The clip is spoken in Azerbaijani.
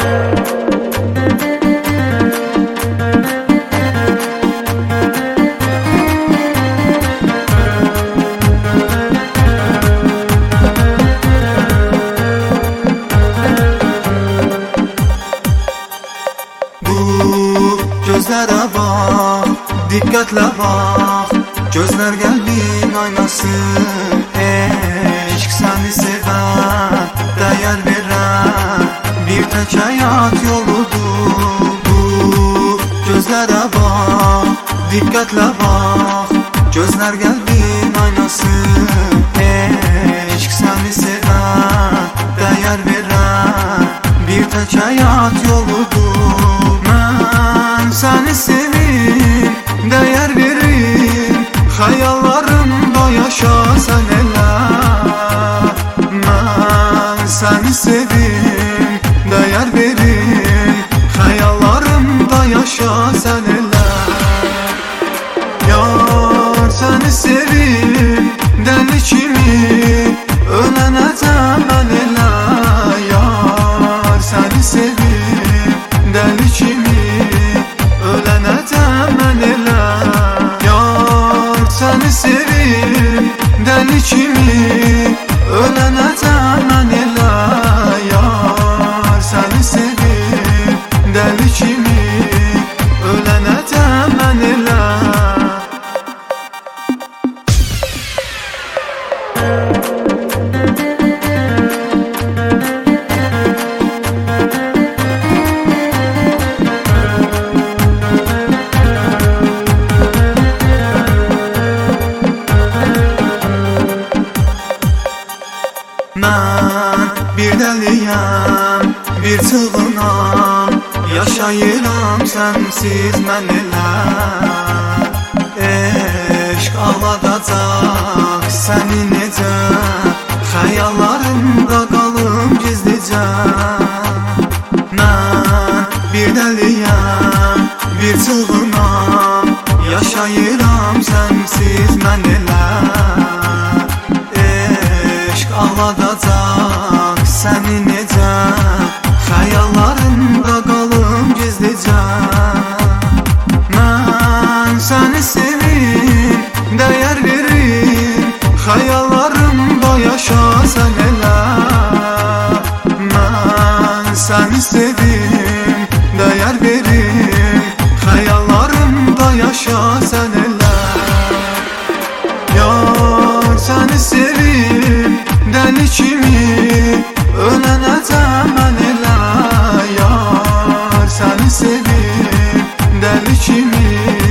Gözlərə bax, diqqətlə bax, gözlər qəlbin aynası. Eşq səni sevən, dəyər verən bir tək həyat yoludur. Bu gözlərə bax, diqqətlə bax, gözlər qəlbin aynası. Eşq səni sevən, dəyər verən bir tək həyat yoludur. Səni sevim, dəyər verim, xəyallarımda yaşa sən elə. Mən səni sevim, dəyər verim, xəyallarımda yaşa sən elə. Yar səni sevim, dəli kimi ölənəcəm mən elə. Yar səni sevim, dəli kimi ölənəcəm mən elə. Yar səni sevim, dəli kimi ölənəcəm mən elə. Yar səni sevim, dəli kimi ölənəcəm mən elə. Mən bir dəliyəm, bir çılğınam, yaşayıram sənsiz mən elə. Eşq ağladacaq səni necə, xəyallarımda qalım gizlicə. Mən bir dəliyəm, bir çılğınam, yaşayıram sənsiz mən elə. Ağladacaq səni necə, xəyallarımda qalım gizlicə. Mən səni sevim, dəyər verim, xəyallarımda yaşa sən elə. Mən səni sevim, dəyər verim, xəyallarımda yaşa sən elə. Yar səni sevim, dəli kimi ölənəcəm mən elə. Yar səni sevim, dəli kimi